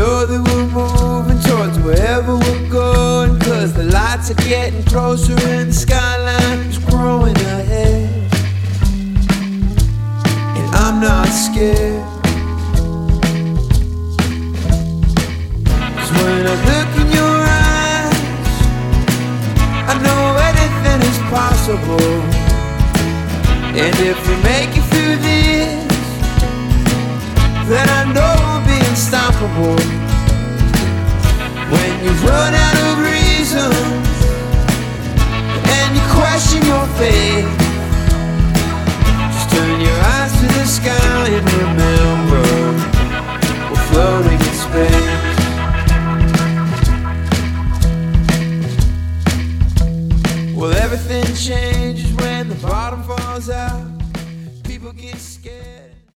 know that we're moving towards wherever we're going, 'cause the lights are getting closer and the skyline is growing ahead. And I'm not scared, 'cause when I look in your eyes, I know anything is possible. And if we make it through this, then I know we'll be unstoppable. When you've run out of reasons and you question your faith, just turn your eyes to the sky and remember we're floating in space. Well, everything changes when the bottom falls out. People get scared.